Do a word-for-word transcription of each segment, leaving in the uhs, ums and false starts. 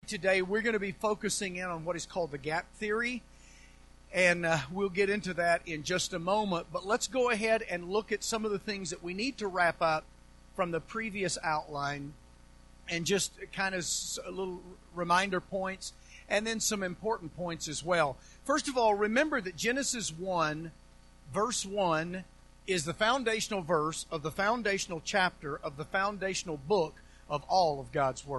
Today we're going to be focusing in on what is called the gap theory, and uh, we'll get into that in just a moment. But let's go ahead and look at some of the things that we need to wrap up from the previous outline, and just kind of a little reminder points, and then some important points as well. First of all, remember that Genesis one, verse one, is the foundational verse of the foundational chapter of the foundational book of all of God's Word.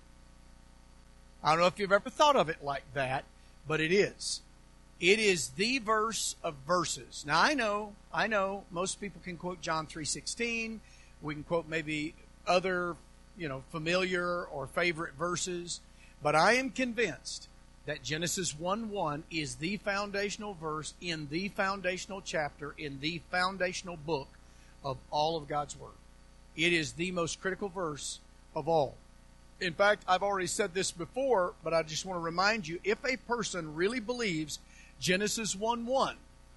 I don't know if you've ever thought of it like that, but it is. It is the verse of verses. Now, I know, I know, most people can quote John three sixteen. We can quote maybe other, you know, familiar or favorite verses. But I am convinced that Genesis one one is the foundational verse in the foundational chapter in the foundational book of all of God's Word. It is the most critical verse of all. In fact, I've already said this before, but I just want to remind you, if a person really believes Genesis one one,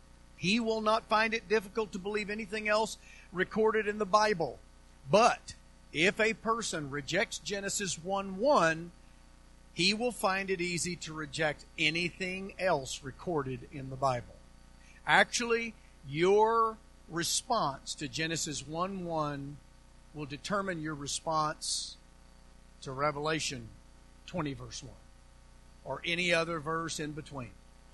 he will not find it difficult to believe anything else recorded in the Bible. But if a person rejects Genesis one one, he will find it easy to reject anything else recorded in the Bible. Actually, your response to Genesis one one will determine your response to Revelation twenty, verse one, or any other verse in between.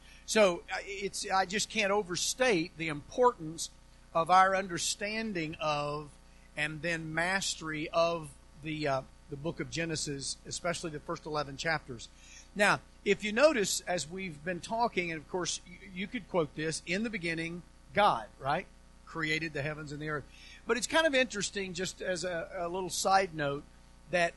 So it's I just can't overstate the importance of our understanding of and then mastery of the uh, the book of Genesis, especially the first eleven chapters. Now, if you notice, as we've been talking, and of course you, you could quote this, in the beginning, God, right, created the heavens and the earth. But it's kind of interesting, just as a, a little side note, that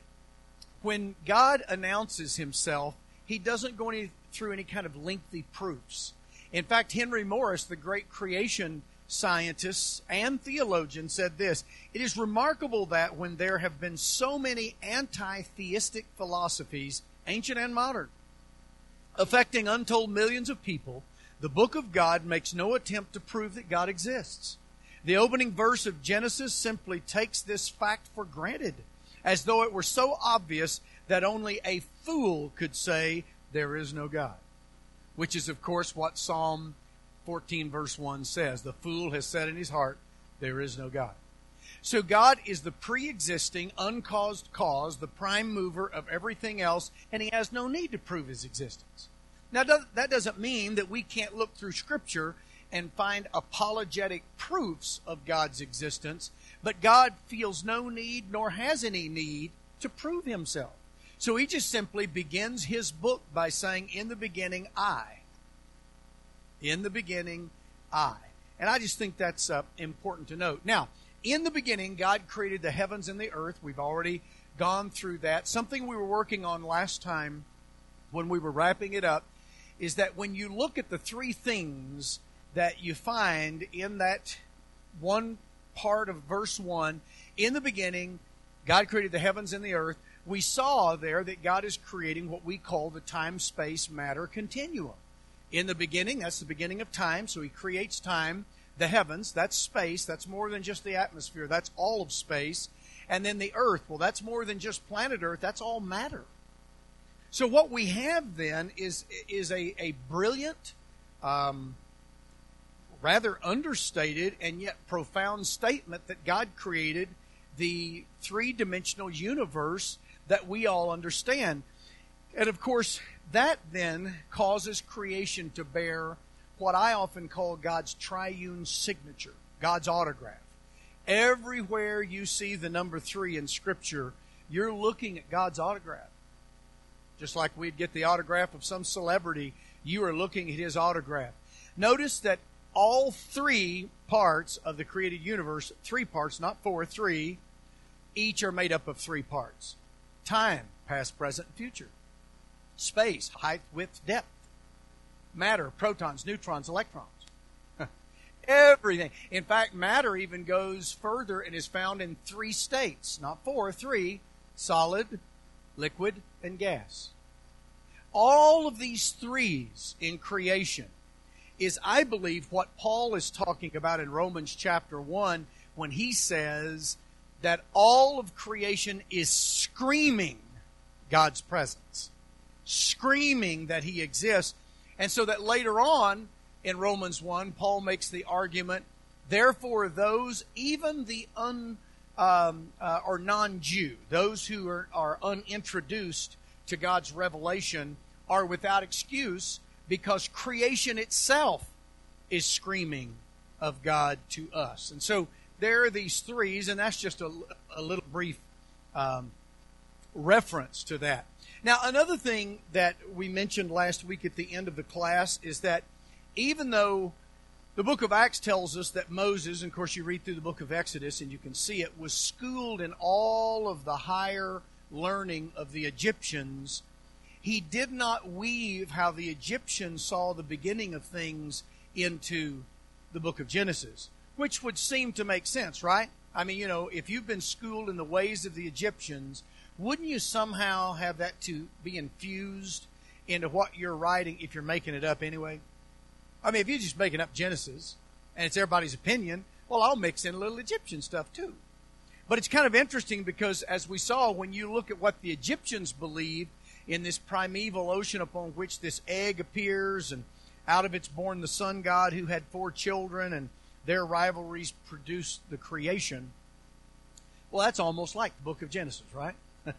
when God announces himself, he doesn't go any, through any kind of lengthy proofs. In fact, Henry Morris, the great creation scientist and theologian, said this: "It is remarkable that when there have been so many anti-theistic philosophies, ancient and modern, affecting untold millions of people, the book of God makes no attempt to prove that God exists. The opening verse of Genesis simply takes this fact for granted, as though it were so obvious that only a fool could say there is no God." Which is, of course, what Psalm fourteen verse one says. The fool has said in his heart, there is no God. So God is the pre-existing, uncaused cause, the prime mover of everything else, and he has no need to prove his existence. Now, that doesn't mean that we can't look through Scripture and find apologetic proofs of God's existence, but God feels no need nor has any need to prove himself. So he just simply begins his book by saying, in the beginning, I. In the beginning, I. And I just think that's uh, important to note. Now, in the beginning, God created the heavens and the earth. We've already gone through that. Something we were working on last time when we were wrapping it up is that when you look at the three things that you find in that one part of verse one, in the beginning, God created the heavens and the earth. We saw there that God is creating what we call the time-space-matter continuum. In the beginning, that's the beginning of time, so he creates time. The heavens, that's space. That's more than just the atmosphere. That's all of space. And then the earth, well, that's more than just planet Earth. That's all matter. So what we have then is, is a, a brilliant, um, rather understated and yet profound statement that God created the three-dimensional universe that we all understand. And of course, that then causes creation to bear what I often call God's triune signature, God's autograph. Everywhere you see the number three in Scripture, you're looking at God's autograph. Just like we'd get the autograph of some celebrity, you are looking at his autograph. Notice that all three parts of the created universe, three parts, not four, three, each are made up of three parts. Time, past, present, and future. Space, height, width, depth. Matter, protons, neutrons, electrons. Everything. In fact, matter even goes further and is found in three states, not four, three: solid, liquid, and gas. All of these threes in creation is, I believe, what Paul is talking about in Romans chapter one when he says that all of creation is screaming God's presence. screaming that he exists. And so that later on in Romans one, Paul makes the argument, therefore those, even the un, um, uh, or non-Jew, those who are, are unintroduced to God's revelation, are without excuse because creation itself is screaming of God to us. And so there are these threes, and that's just a, a little brief um, reference to that. Now, another thing that we mentioned last week at the end of the class is that even though the book of Acts tells us that Moses, and of course you read through the book of Exodus and you can see it, was schooled in all of the higher learning of the Egyptians, he did not weave how the Egyptians saw the beginning of things into the book of Genesis, which would seem to make sense, right? I mean, you know, if you've been schooled in the ways of the Egyptians, wouldn't you somehow have that to be infused into what you're writing if you're making it up anyway? I mean, if you're just making up Genesis and it's everybody's opinion, well, I'll mix in a little Egyptian stuff too. But it's kind of interesting because, as we saw, when you look at what the Egyptians believed in this primeval ocean upon which this egg appears, and out of it's born the sun god who had four children, and their rivalries produced the creation. Well, that's almost like the book of Genesis, right?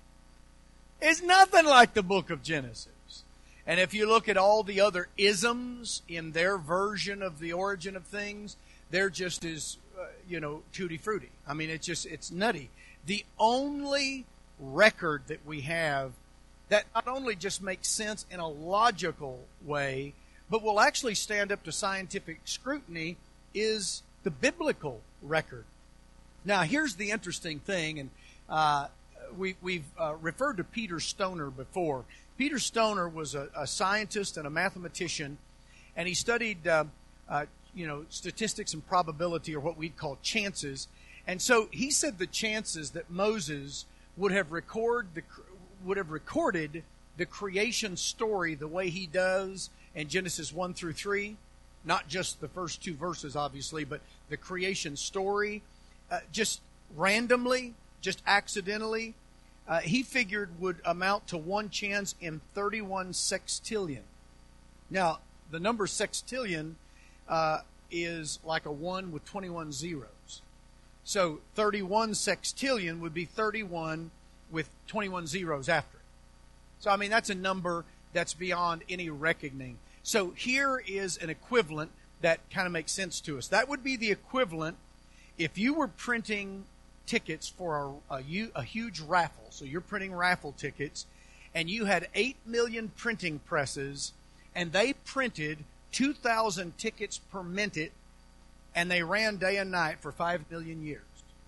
It's nothing like the book of Genesis. And if you look at all the other isms in their version of the origin of things, they're just as, uh, you know, tutti-frutti. I mean, it's just, it's nutty. The only record that we have that not only just makes sense in a logical way, but will actually stand up to scientific scrutiny is the biblical record. Now, here's the interesting thing, and uh, we, we've uh, referred to Peter Stoner before. Peter Stoner was a, a scientist and a mathematician, and he studied, uh, uh, you know, statistics and probability, or what we'd call chances. And so he said the chances that Moses would have record the would have recorded the creation story the way he does in Genesis one through three, not just the first two verses, obviously, but the creation story, uh, just randomly, just accidentally, uh, he figured would amount to one chance in thirty-one sextillion. Now, the number sextillion uh, is like a one with twenty-one zeros. So thirty-one sextillion would be thirty-one with twenty-one zeros after it. So, I mean, that's a number that's beyond any reckoning. So here is an equivalent that kind of makes sense to us. That would be the equivalent if you were printing tickets for a, a, a huge raffle. So you're printing raffle tickets, and you had eight million printing presses, and they printed two thousand tickets per minute, and they ran day and night for five million years.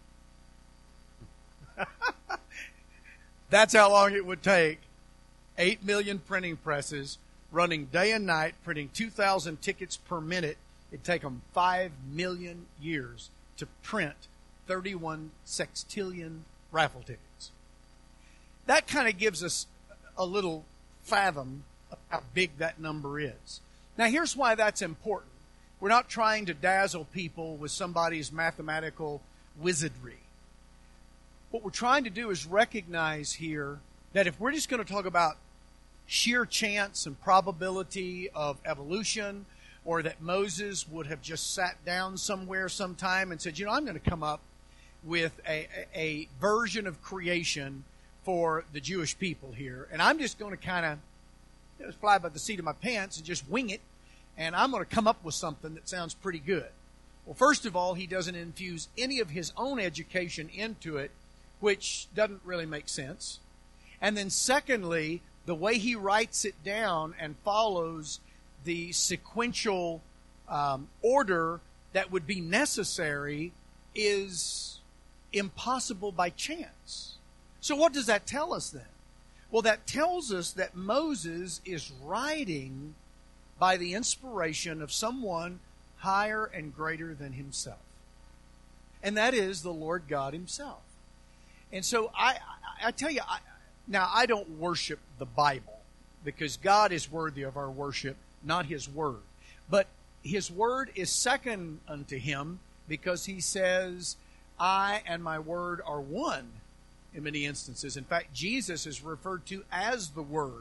That's how long it would take. eight million printing presses running day and night, printing two thousand tickets per minute. It'd take them five million years to print thirty-one sextillion raffle tickets. That kind of gives us a little fathom of how big that number is. Now, here's why that's important. We're not trying to dazzle people with somebody's mathematical wizardry. What we're trying to do is recognize here that if we're just going to talk about sheer chance and probability of evolution, or that Moses would have just sat down somewhere sometime and said, you know, I'm going to come up with a, a, a version of creation for the Jewish people here, and I'm just going to kind of you know, fly by the seat of my pants and just wing it, and I'm going to come up with something that sounds pretty good. Well, first of all, he doesn't infuse any of his own education into it, which doesn't really make sense. And then secondly, the way he writes it down and follows the sequential um, order that would be necessary is impossible by chance. So what does that tell us then? Well, that tells us that Moses is writing by the inspiration of someone higher and greater than himself. And that is the Lord God himself. And so I, I, I tell you, I, now I don't worship the Bible because God is worthy of our worship, not his word. But his word is second unto him because he says, I and my word are one in many instances. In fact, Jesus is referred to as the Word.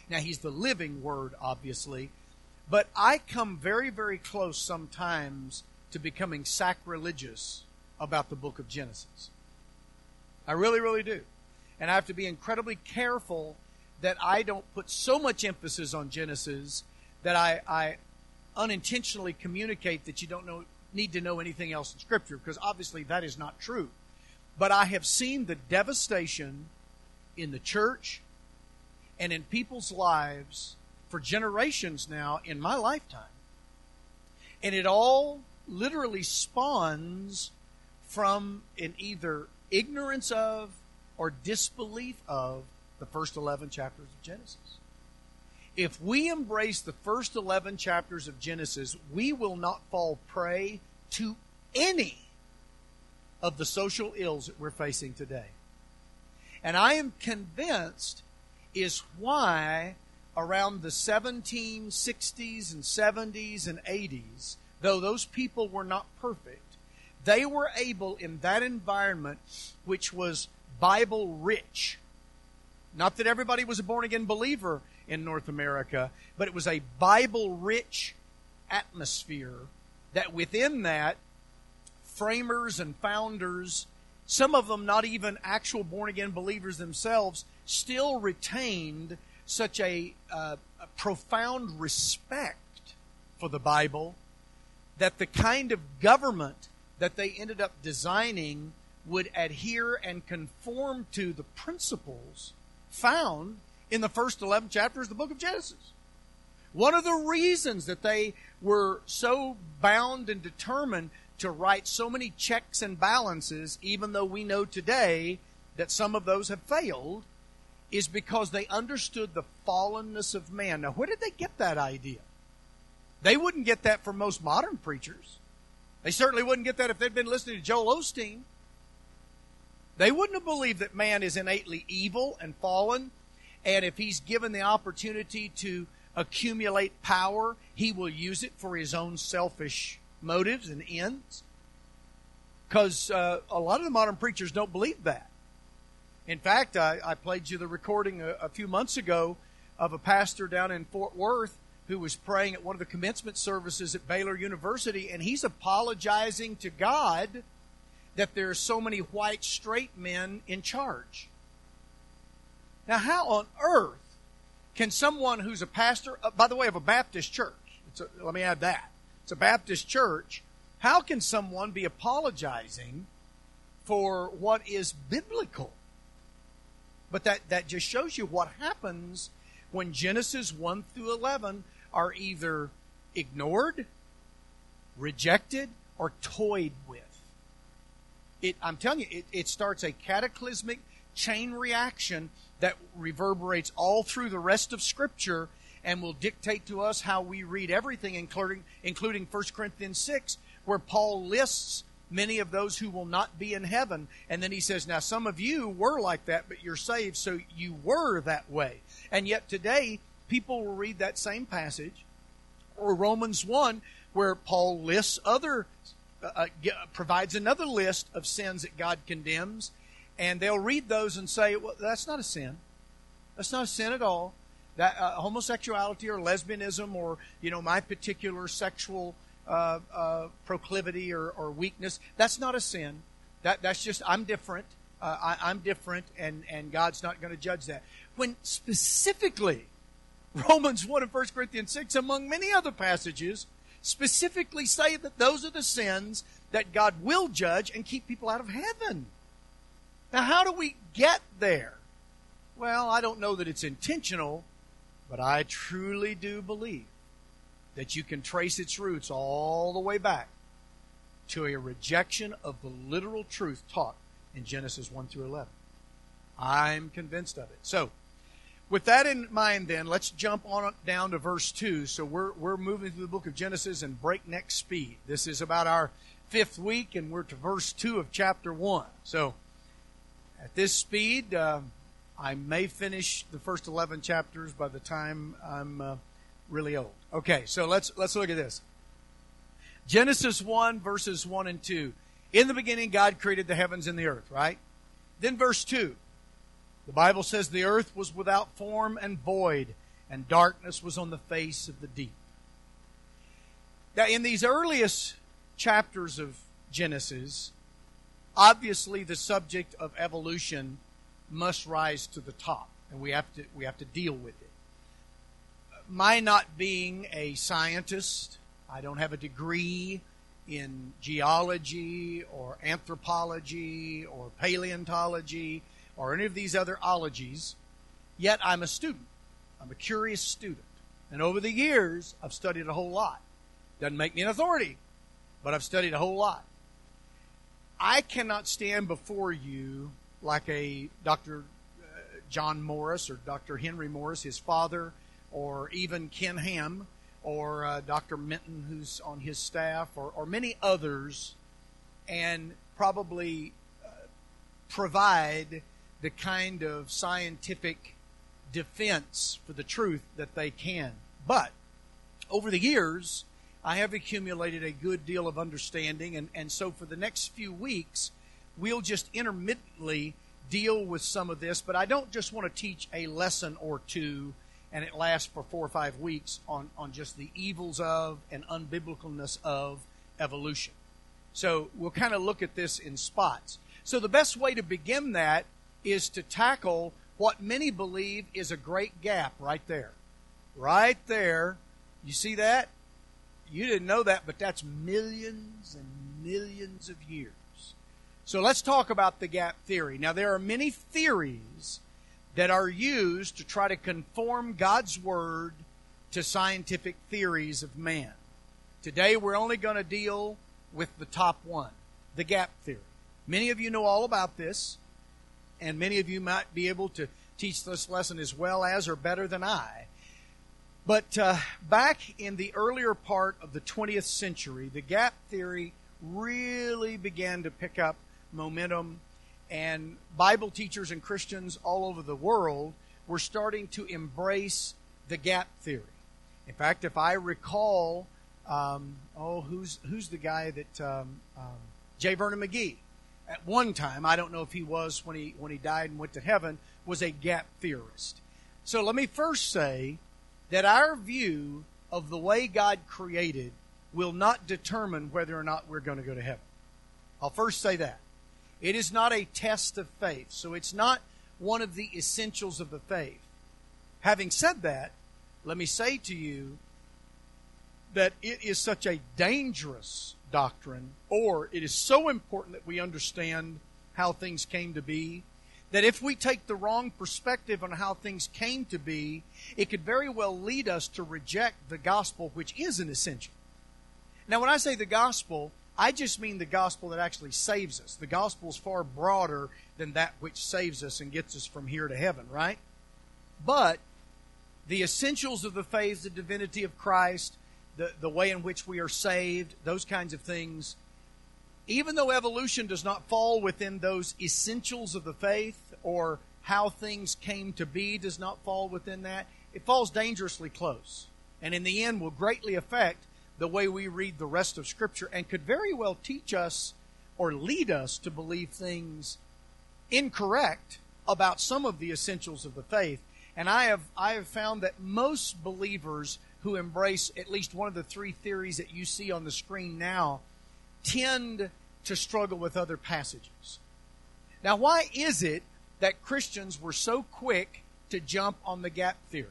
Now, He's the living Word, obviously, but I come very, very close sometimes to becoming sacrilegious about the book of Genesis. I really, really do. And I have to be incredibly careful that I don't put so much emphasis on Genesis that I, I unintentionally communicate that you don't know, need to know anything else in Scripture, because obviously that is not true. But I have seen the devastation in the church and in people's lives for generations now in my lifetime. And it all literally spawns from an either ignorance of or disbelief of the first eleven chapters of Genesis. If we embrace the first eleven chapters of Genesis, we will not fall prey to any of the social ills that we're facing today. And I am convinced is why around the seventeen sixties and seventies and eighties, though those people were not perfect, they were able in that environment, which was Bible rich. Not that everybody was a born-again believer in North America, but it was a Bible-rich atmosphere that within that, framers and founders, some of them not even actual born-again believers themselves, still retained such a, uh, a profound respect for the Bible that the kind of government that they ended up designing would adhere and conform to the principles found in the first eleven chapters of the book of Genesis. One of the reasons that they were so bound and determined to write so many checks and balances, even though we know today that some of those have failed, is because they understood the fallenness of man. Now, where did they get that idea? They wouldn't get that from most modern preachers. They certainly wouldn't get that if they'd been listening to Joel Osteen. They wouldn't have believed that man is innately evil and fallen, and if he's given the opportunity to accumulate power, he will use it for his own selfish motives and ends. Because uh, a lot of the modern preachers don't believe that. In fact, I, I played you the recording a, a few months ago of a pastor down in Fort Worth who was praying at one of the commencement services at Baylor University, and he's apologizing to God that there are so many white straight men in charge. Now, how on earth can someone who's a pastor, uh, by the way, of a Baptist church, it's a, let me add that, it's a Baptist church, how can someone be apologizing for what is biblical? But that, that just shows you what happens when Genesis one through eleven are either ignored, rejected, or toyed with. It, I'm telling you, it, it starts a cataclysmic chain reaction that reverberates all through the rest of Scripture and will dictate to us how we read everything, including, including First Corinthians six, where Paul lists many of those who will not be in heaven. And then he says, now some of you were like that, but you're saved, so you were that way. And yet today, people will read that same passage, or Romans one, where Paul lists other, uh, provides another list of sins that God condemns, and they'll read those and say, well, that's not a sin. That's not a sin at all. That uh, homosexuality or lesbianism or, you know, my particular sexual uh, uh, proclivity or, or weakness, that's not a sin. That That's just, I'm different. Uh, I, I'm different, and, and God's not going to judge that. When specifically, Romans one and First Corinthians six, among many other passages, specifically say that those are the sins that God will judge and keep people out of heaven. Now, how do we get there? Well, I don't know that it's intentional, but I truly do believe that you can trace its roots all the way back to a rejection of the literal truth taught in Genesis one through eleven. I'm convinced of it. So, with that in mind then, let's jump on down to verse two. So we're, we're moving through the book of Genesis in breakneck speed. This is about our fifth week, and we're to verse two of chapter one. So, at this speed, uh, I may finish the first eleven chapters by the time I'm uh, really old. Okay, so let's let's look at this. Genesis one, verses one and two. In the beginning, God created the heavens and the earth, right? Then verse two. The Bible says the earth was without form and void, and darkness was on the face of the deep. Now, in these earliest chapters of Genesis, obviously the subject of evolution must rise to the top, and we have to we have to deal with it. My not being a scientist, I don't have a degree in geology or anthropology or paleontology or any of these other ologies, yet I'm a student. I'm a curious student. And over the years, I've studied a whole lot. Doesn't make me an authority, but I've studied a whole lot. I cannot stand before you like a Doctor John Morris or Doctor Henry Morris, his father, or even Ken Ham, or uh, Doctor Minton, who's on his staff, or, or many others, and probably uh, provide the kind of scientific defense for the truth that they can. But over the years, I have accumulated a good deal of understanding, and, and so for the next few weeks, we'll just intermittently deal with some of this, but I don't just want to teach a lesson or two and it lasts for four or five weeks on, on just the evils of and unbiblicalness of evolution. So we'll kind of look at this in spots. So the best way to begin that is to tackle what many believe is a great gap right there. Right there. You see that? You didn't know that, but that's millions and millions of years. So let's talk about the gap theory. Now, there are many theories that are used to try to conform God's Word to scientific theories of man. Today, we're only going to deal with the top one, the gap theory. Many of you know all about this, and many of you might be able to teach this lesson as well as or better than I. But uh, back in the earlier part of the twentieth century, the gap theory really began to pick up momentum, and Bible teachers and Christians all over the world were starting to embrace the gap theory. In fact, if I recall, um, oh, who's who's the guy that um, um, J. Vernon McGee? At one time, I don't know if he was when he when he died and went to heaven, was a gap theorist. So let me first say that our view of the way God created will not determine whether or not we're going to go to heaven. I'll first say that. It is not a test of faith, so it's not one of the essentials of the faith. Having said that, let me say to you that it is such a dangerous doctrine, or it is so important that we understand how things came to be, that if we take the wrong perspective on how things came to be, it could very well lead us to reject the gospel, which is an essential. Now, when I say the gospel, I just mean the gospel that actually saves us. The gospel is far broader than that which saves us and gets us from here to heaven, right? But the essentials of the faith, the divinity of Christ, the, the way in which we are saved, those kinds of things, even though evolution does not fall within those essentials of the faith, or how things came to be does not fall within that, it falls dangerously close. And in the end will greatly affect the way we read the rest of Scripture, and could very well teach us or lead us to believe things incorrect about some of the essentials of the faith. And I have I have found that most believers who embrace at least one of the three theories that you see on the screen now tend to struggle with other passages. Now, why is it that Christians were so quick to jump on the gap theory?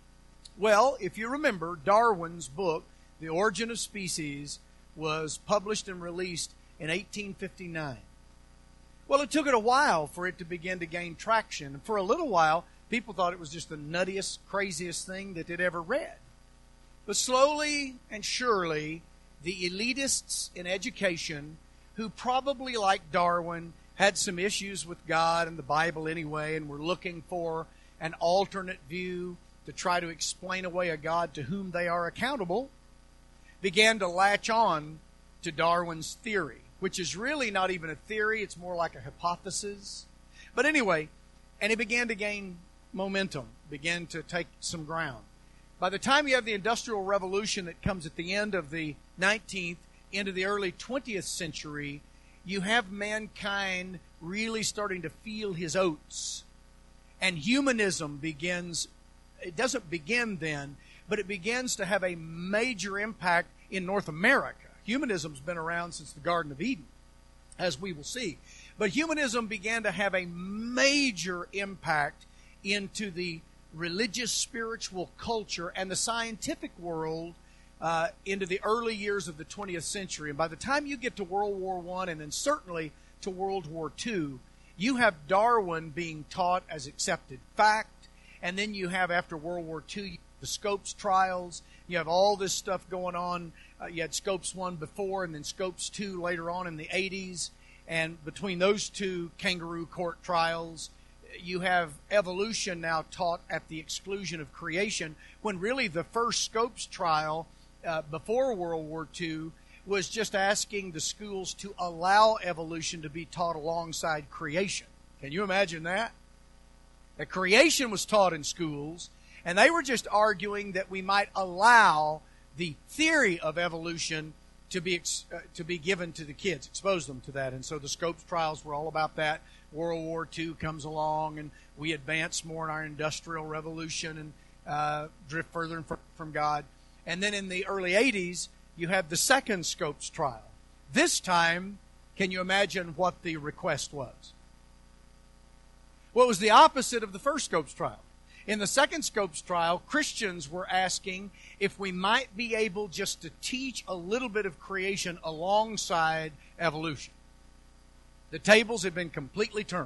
Well, if you remember, Darwin's book, The Origin of Species, was published and released in eighteen fifty-nine. Well, it took it a while for it to begin to gain traction. For a little while, people thought it was just the nuttiest, craziest thing that they'd ever read. But slowly and surely, the elitists in education, who probably, like Darwin, had some issues with God and the Bible anyway, and were looking for an alternate view to try to explain away a God to whom they are accountable, began to latch on to Darwin's theory, which is really not even a theory, it's more like a hypothesis. But anyway, and it began to gain momentum, began to take some ground. By the time you have the Industrial Revolution that comes at the end of the nineteenth, into the early twentieth century, you have mankind really starting to feel his oats. And humanism begins it doesn't begin then, but it begins to have a major impact in North America. Humanism's been around since the Garden of Eden, as we will see. But humanism began to have a major impact into the religious, spiritual culture and the scientific world uh, into the early years of the twentieth century. And by the time you get to World War One and then certainly to World War Two, you have Darwin being taught as accepted fact. And then you have, after World War Two, the Scopes trials. You have all this stuff going on. Uh, you had Scopes one before and then Scopes two later on in the eighties. And between those two kangaroo court trials, you have evolution now taught at the exclusion of creation, when really the first Scopes trial uh, before World War Two was just asking the schools to allow evolution to be taught alongside creation. Can you imagine that? That creation was taught in schools, and they were just arguing that we might allow the theory of evolution to be uh, to be given to the kids, expose them to that. And so the Scopes trials were all about that. World War Two comes along, and we advance more in our industrial revolution and uh, drift further and further from God. And then in the early eighties, you have the second Scopes trial. This time, can you imagine what the request was? Well, it was the opposite of the first Scopes trial. In the second Scopes trial, Christians were asking if we might be able just to teach a little bit of creation alongside evolution. The tables had been completely turned.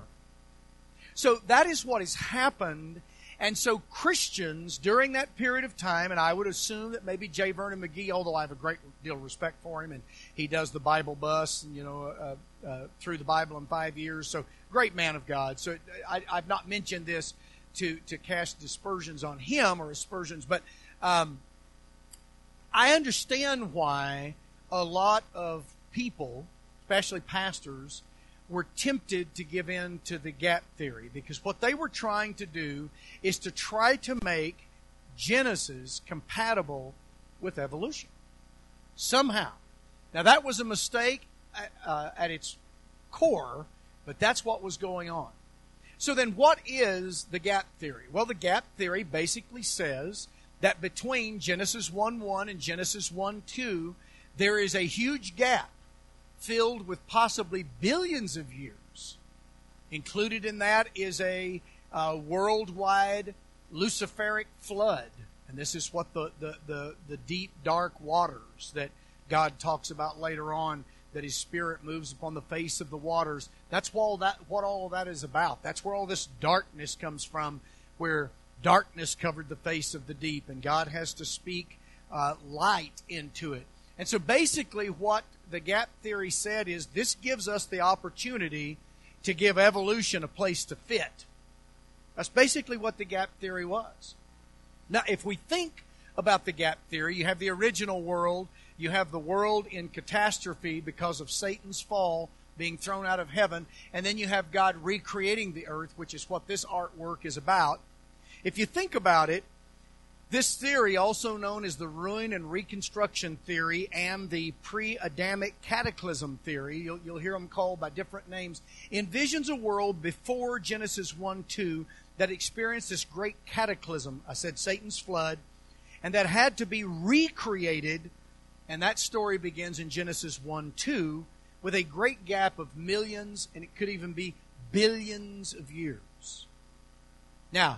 So that is what has happened. And so Christians, during that period of time, and I would assume that maybe J. Vernon McGee, although I have a great deal of respect for him, and he does the Bible bus, and, you know, uh, uh, through the Bible in five years. So great man of God. So I, I've not mentioned this to, to cast dispersions on him or aspersions, but um, I understand why a lot of people, especially pastors, were tempted to give in to the gap theory, because what they were trying to do is to try to make Genesis compatible with evolution somehow. Now, that was a mistake uh, at its core, but that's what was going on. So then what is the gap theory? Well, the gap theory basically says that between Genesis one one and Genesis one two, there is a huge gap filled with possibly billions of years. Included in that is a uh, worldwide Luciferic flood. And this is what the, the, the, the deep, dark waters that God talks about later on, that His Spirit moves upon the face of the waters. That's what all that, what all that is about. That's where all this darkness comes from, where darkness covered the face of the deep, and God has to speak uh, light into it. And so basically what the gap theory said is this gives us the opportunity to give evolution a place to fit. That's basically what the gap theory was. Now, if we think about the gap theory, you have the original world, you have the world in catastrophe because of Satan's fall, being thrown out of heaven, and then you have God recreating the earth, which is what this artwork is about. If you think about it, this theory, also known as the ruin and reconstruction theory and the pre-Adamic cataclysm theory, you'll, you'll hear them called by different names, envisions a world before Genesis one two that experienced this great cataclysm. I said Satan's flood, and that had to be recreated, and that story begins in Genesis one two with a great gap of millions, and it could even be billions of years. Now,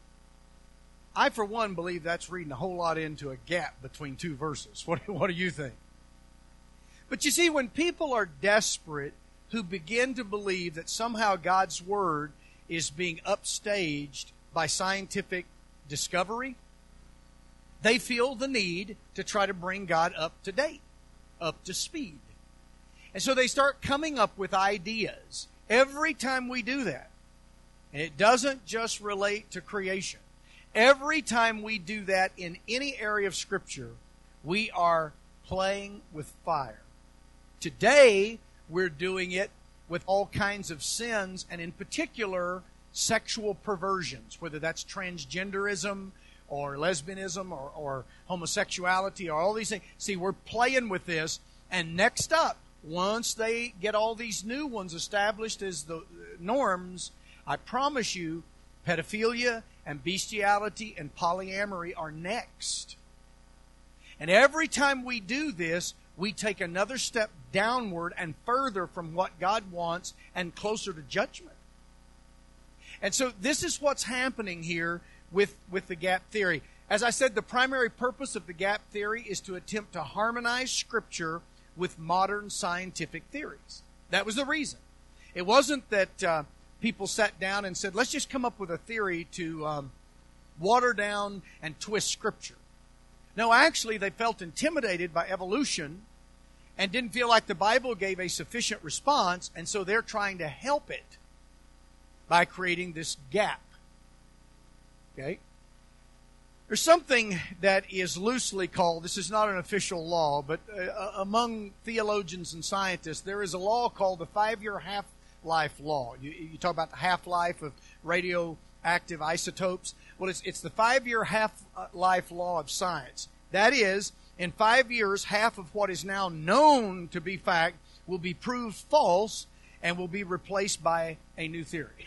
I, for one, believe that's reading a whole lot into a gap between two verses. What, what do you think? But you see, when people are desperate, who begin to believe that somehow God's Word is being upstaged by scientific discovery, they feel the need to try to bring God up to date, up to speed. And so they start coming up with ideas every time we do that. And it doesn't just relate to creation. Every time we do that in any area of Scripture, we are playing with fire. Today, we're doing it with all kinds of sins, and in particular, sexual perversions, whether that's transgenderism or lesbianism or, or homosexuality or all these things. See, we're playing with this, and next up, once they get all these new ones established as the norms, I promise you, pedophilia and bestiality and polyamory are next. And every time we do this, we take another step downward and further from what God wants and closer to judgment. And so this is what's happening here with, with the gap theory. As I said, the primary purpose of the gap theory is to attempt to harmonize Scripture with modern scientific theories. That was the reason. It wasn't that uh, people sat down and said, let's just come up with a theory to um, water down and twist Scripture. No, actually, they felt intimidated by evolution and didn't feel like the Bible gave a sufficient response, and so they're trying to help it by creating this gap. Okay? There's something that is loosely called, this is not an official law, but uh, among theologians and scientists, there is a law called the five-year half-life law. You, you talk about the half-life of radioactive isotopes. Well, it's, it's the five-year half-life law of science. That is, in five years, half of what is now known to be fact will be proved false and will be replaced by a new theory.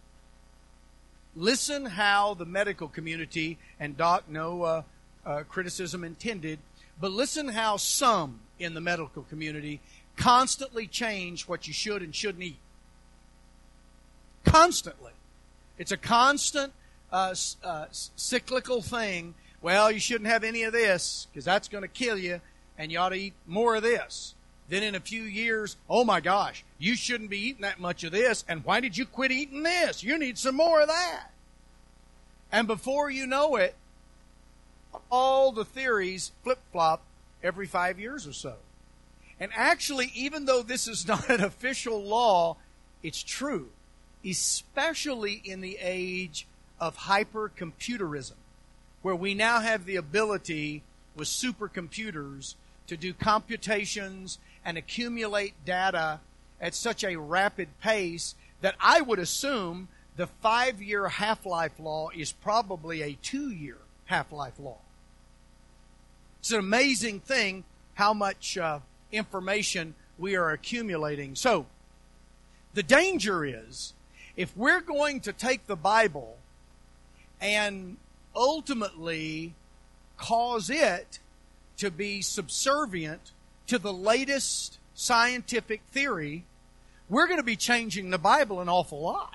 Listen how the medical community, and Doc, no uh, uh, criticism intended, but listen how some in the medical community constantly change what you should and shouldn't eat. Constantly. It's a constant uh, uh, cyclical thing. Well, you shouldn't have any of this because that's going to kill you, and you ought to eat more of this. Then in a few years, oh my gosh, you shouldn't be eating that much of this, and why did you quit eating this? You need some more of that. And before you know it, all the theories flip-flop every five years or so. And actually, even though this is not an official law, it's true, especially in the age of hypercomputerism, where we now have the ability with supercomputers to do computations and accumulate data at such a rapid pace that I would assume the five-year half-life law is probably a two-year half-life law. It's an amazing thing how much uh, information we are accumulating. So, the danger is, if we're going to take the Bible and ultimately cause it to be subservient to the latest scientific theory, we're going to be changing the Bible an awful lot.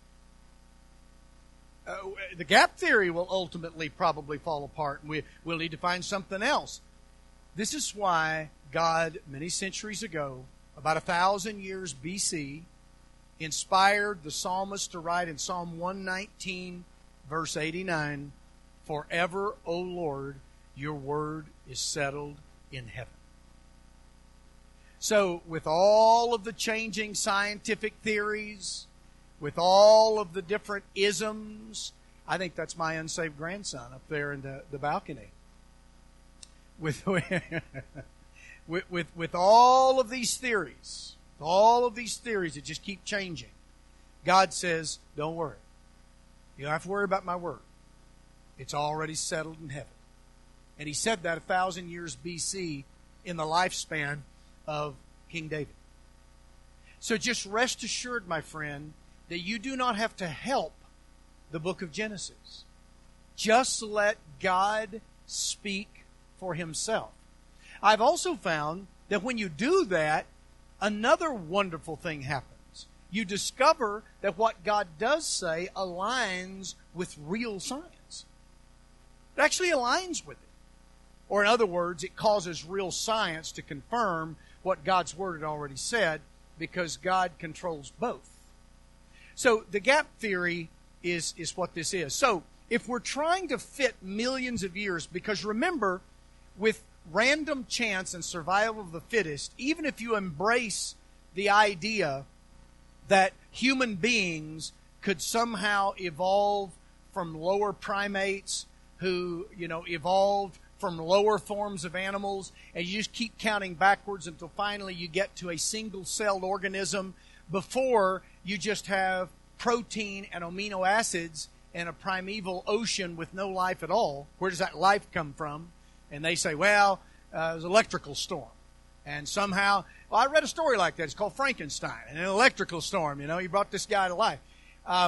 Uh, the gap theory will ultimately probably fall apart, and we, we'll need to find something else. This is why God, many centuries ago, about a thousand years B C, inspired the psalmist to write in Psalm one nineteen, verse eighty-nine, "Forever, O Lord, your word is settled in heaven." So, with all of the changing scientific theories, with all of the different isms, I think that's my unsaved grandson up there in the, the balcony. With, with, with, with all of these theories, all of these theories that just keep changing, God says, don't worry. You don't have to worry about my word. It's already settled in heaven. And he said that a thousand years B C in the lifespan of King David. So just rest assured, my friend, that you do not have to help the book of Genesis. Just let God speak for himself. I've also found that when you do that, another wonderful thing happens. You discover that what God does say aligns with real science. It actually aligns with it. Or in other words, it causes real science to confirm what God's Word had already said, because God controls both. So the gap theory is, is what this is. So if we're trying to fit millions of years, because remember, with random chance and survival of the fittest, even if you embrace the idea that human beings could somehow evolve from lower primates who, you know, evolved from lower forms of animals, and you just keep counting backwards until finally you get to a single-celled organism before you just have protein and amino acids in a primeval ocean with no life at all. Where does that life come from? And they say, well, uh, it was an electrical storm. And somehow, well, I read a story like that. It's called Frankenstein, and an electrical storm. You know, he brought this guy to life. Um,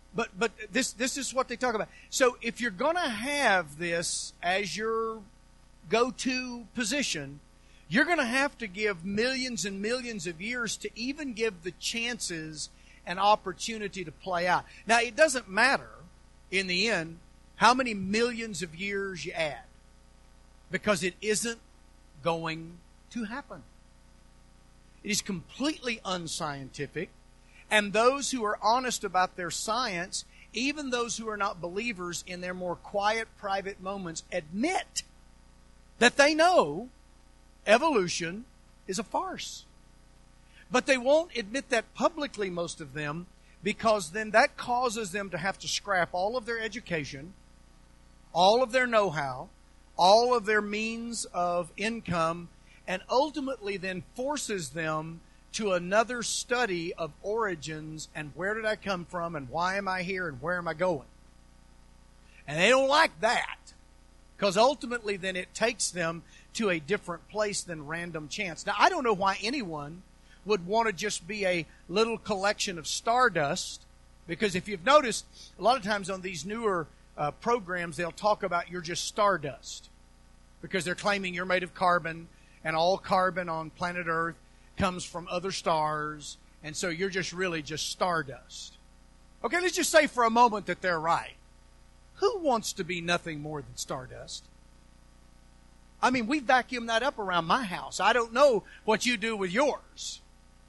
But but this this is what they talk about. So if you're going to have this as your go-to position, you're going to have to give millions and millions of years to even give the chances an opportunity to play out. Now, it doesn't matter in the end how many millions of years you add, because it isn't going to happen. It is completely unscientific, and those who are honest about their science, even those who are not believers, in their more quiet, private moments, admit that they know evolution is a farce. But they won't admit that publicly, most of them, because then that causes them to have to scrap all of their education, all of their know-how, all of their means of income, and ultimately then forces them to another study of origins and where did I come from and why am I here and where am I going. And they don't like that, because ultimately then it takes them to a different place than random chance. Now, I don't know why anyone would want to just be a little collection of stardust, because if you've noticed, a lot of times on these newer uh, programs, they'll talk about you're just stardust, because they're claiming you're made of carbon, and all carbon on planet Earth comes from other stars, and so you're just really just stardust. Okay, let's just say for a moment that they're right. Who wants to be nothing more than stardust? I mean, we vacuum that up around my house. I don't know what you do with yours.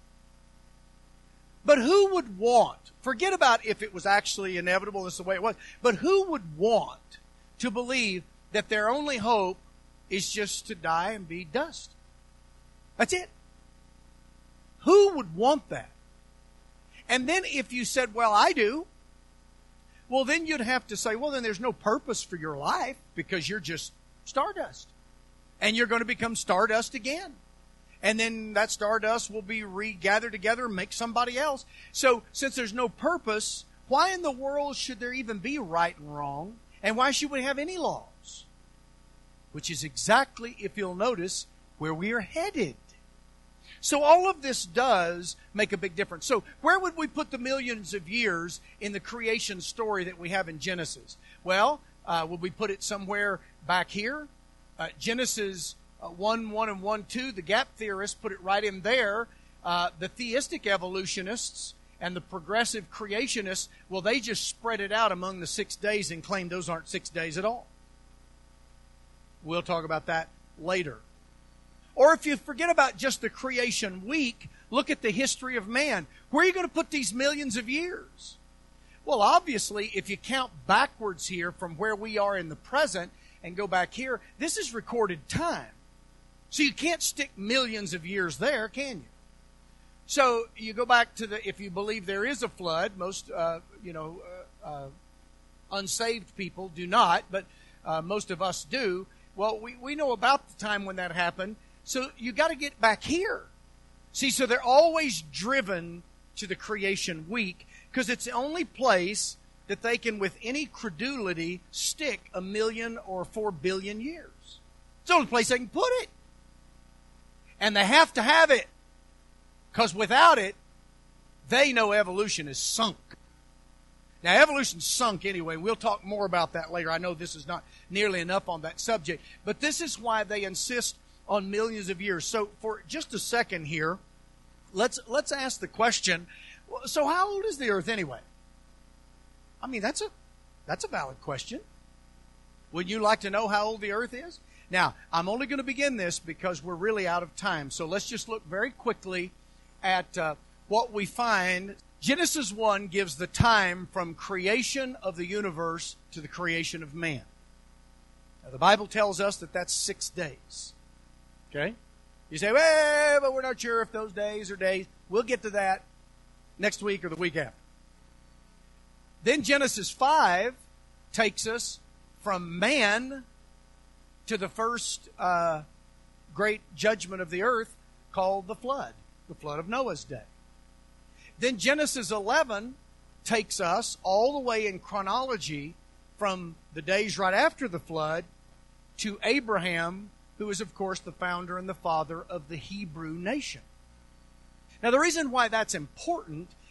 But who would want, forget about if it was actually inevitable, this is the way it was, but who would want to believe that their only hope is just to die and be dust? That's it. Who would want that? And then if you said, well, I do, well, then you'd have to say, well, then there's no purpose for your life, because you're just stardust. And you're going to become stardust again. And then that stardust will be regathered together and make somebody else. So since there's no purpose, why in the world should there even be right and wrong? And why should we have any laws? Which is exactly, if you'll notice, where we are headed. So all of this does make a big difference. So where would we put the millions of years in the creation story that we have in Genesis? Well, uh, would we put it somewhere back here? Uh, Genesis uh, one, one, and one, two, the gap theorists put it right in there. Uh, the theistic evolutionists and the progressive creationists, well, they just spread it out among the six days and claim those aren't six days at all. We'll talk about that later. Or if you forget about just the creation week, look at the history of man. Where are you going to put these millions of years? Well, obviously, if you count backwards here from where we are in the present and go back here, this is recorded time. So you can't stick millions of years there, can you? So you go back to the, if you believe there is a flood, most, uh, you know, uh, uh, unsaved people do not, but uh, most of us do. Well, we, we know about the time when that happened. So you got to get back here. See, so they're always driven to the creation week because it's the only place that they can, with any credulity, stick a million or four billion years. It's the only place they can put it. And they have to have it, because without it, they know evolution is sunk. Now, evolution's sunk anyway. We'll talk more about that later. I know this is not nearly enough on that subject. But this is why they insist on millions of years. So for just a second here, let's let's ask the question, so how old is the earth anyway? I mean, that's a that's a valid question. Would you like to know how old the earth is? Now, I'm only going to begin this because we're really out of time. So let's just look very quickly at uh, what we find. Genesis one gives the time from creation of the universe to the creation of man. Now, the Bible tells us that that's six days. Okay? You say, well, but we're not sure if those days are days. We'll get to that next week or the week after. Then Genesis five takes us from man to the first uh, great judgment of the earth called the flood, the flood of Noah's day. Then Genesis eleven takes us all the way in chronology from the days right after the flood to Abraham, who is, of course, the founder and the father of the Hebrew nation. Now, the reason why that's important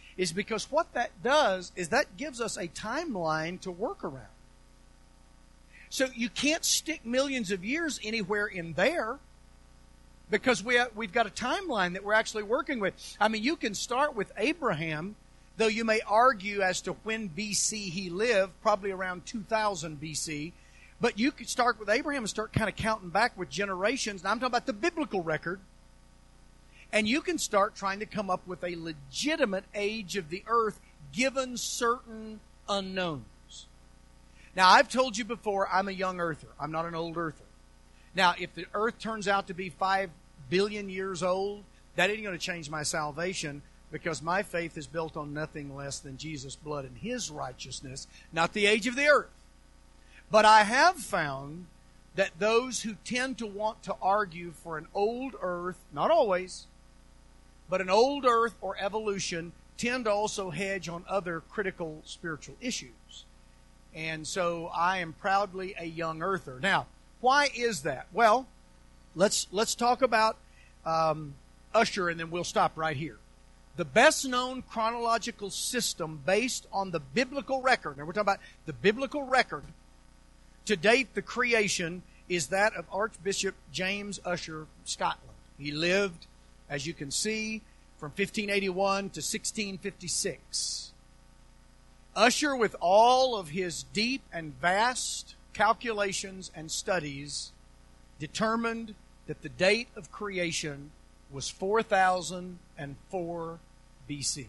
is because what that does is that gives us a timeline to work around. So you can't stick millions of years anywhere in there because we have, we've got a timeline that we're actually working with. I mean, you can start with Abraham, though you may argue as to when B C he lived, probably around two thousand B C. But you could start with Abraham and start kind of counting back with generations. Now I'm talking about the biblical record. And you can start trying to come up with a legitimate age of the earth given certain unknowns. Now, I've told you before, I'm a young earther. I'm not an old earther. Now, if the earth turns out to be five billion years old, that ain't going to change my salvation because my faith is built on nothing less than Jesus' blood and His righteousness, not the age of the earth. But I have found that those who tend to want to argue for an old earth, not always, but an old earth or evolution, tend to also hedge on other critical spiritual issues. And so I am proudly a young earther. Now, why is that? Well, let's let's talk about um, Ussher, and then we'll stop right here. The best known chronological system based on the biblical record, now we're talking about the biblical record, to date the creation is that of Archbishop James Ussher, Scotland. He lived, as you can see, from fifteen eighty-one to sixteen fifty-six. Ussher, with all of his deep and vast calculations and studies, determined that the date of creation was four thousand four B C.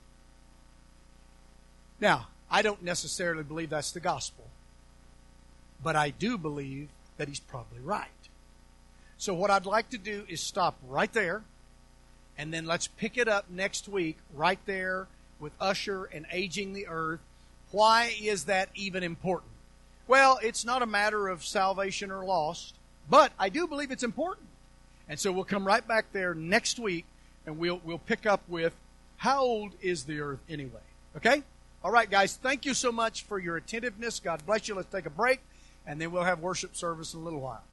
Now, I don't necessarily believe that's the gospel, but I do believe that he's probably right. So what I'd like to do is stop right there, and then let's pick it up next week right there with Ussher and aging the earth. Why is that even important? Well, it's not a matter of salvation or lost, but I do believe it's important. And so we'll come right back there next week, and we'll we'll pick up with how old is the earth anyway? Okay? All right, guys, thank you so much for your attentiveness. God bless you. Let's take a break, and then we'll have worship service in a little while.